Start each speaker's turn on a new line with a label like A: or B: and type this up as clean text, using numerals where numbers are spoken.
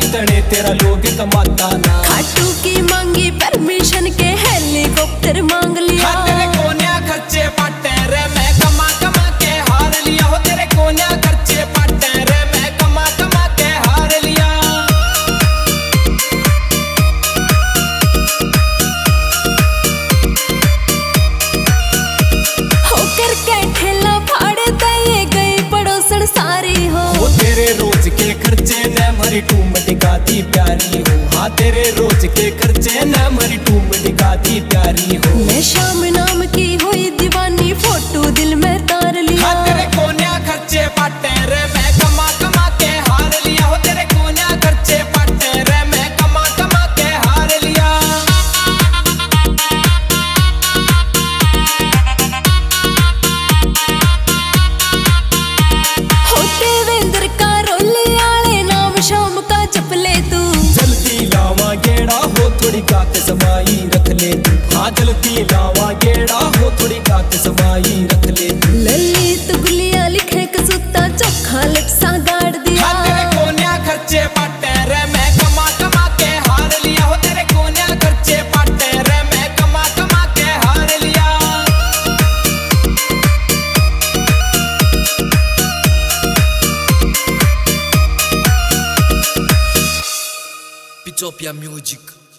A: तने तेरा लोग कमाता ना।
B: खाटू की मांगी परमिशन के हेलीकॉप्टर मांग लिया।
A: तेरे कोन्या खर्चे पाटे रे मैं कमा कमा के हार लिया हो। तेरे कोन्या खर्चे पाटे रे मैं कमा कमा के हार लिया।
B: होकर के ठेला फाड़ दे गई पड़ोसन सारी हो।
A: वो तेरे रोज के खर्चे न मरी टूम दिखाती प्यारी हो। हाँ तेरे रोज के खर्चे न मरी टूम दिखाती प्यारी हो।
B: मैं शाम नाम की हुई दीवानी फोटो दिल में तार लिया।
A: हाँ तेरे कोन्या खर्चे पाटे रे मैं कमा कमा के हार लिया हो। तेरे कोन्या खर्चे पाटे रे मैं कमा कमा के हार लिया।
B: हो देवेंद्र का रोली आले नाम शाम का जप ले तू।
A: जल्दी लावा गेड़ा हो थोड़ी कात समाई रख ले तू। हाँ जल्दी लावा गेड़ा हो थोड़ी कात समाई रख ले तू।
B: ललित गुलिया लिखे कसूता चोखा लटसा गाड़ दिया।
A: हाँ तेरे कोन्या खर्चे पाटे रे मैं कमा कमा के हार लिया हो। तेरे कोन्या खर्चे पाटे रे मैं कमा कमा के हार लिया।
C: Pitopia Music.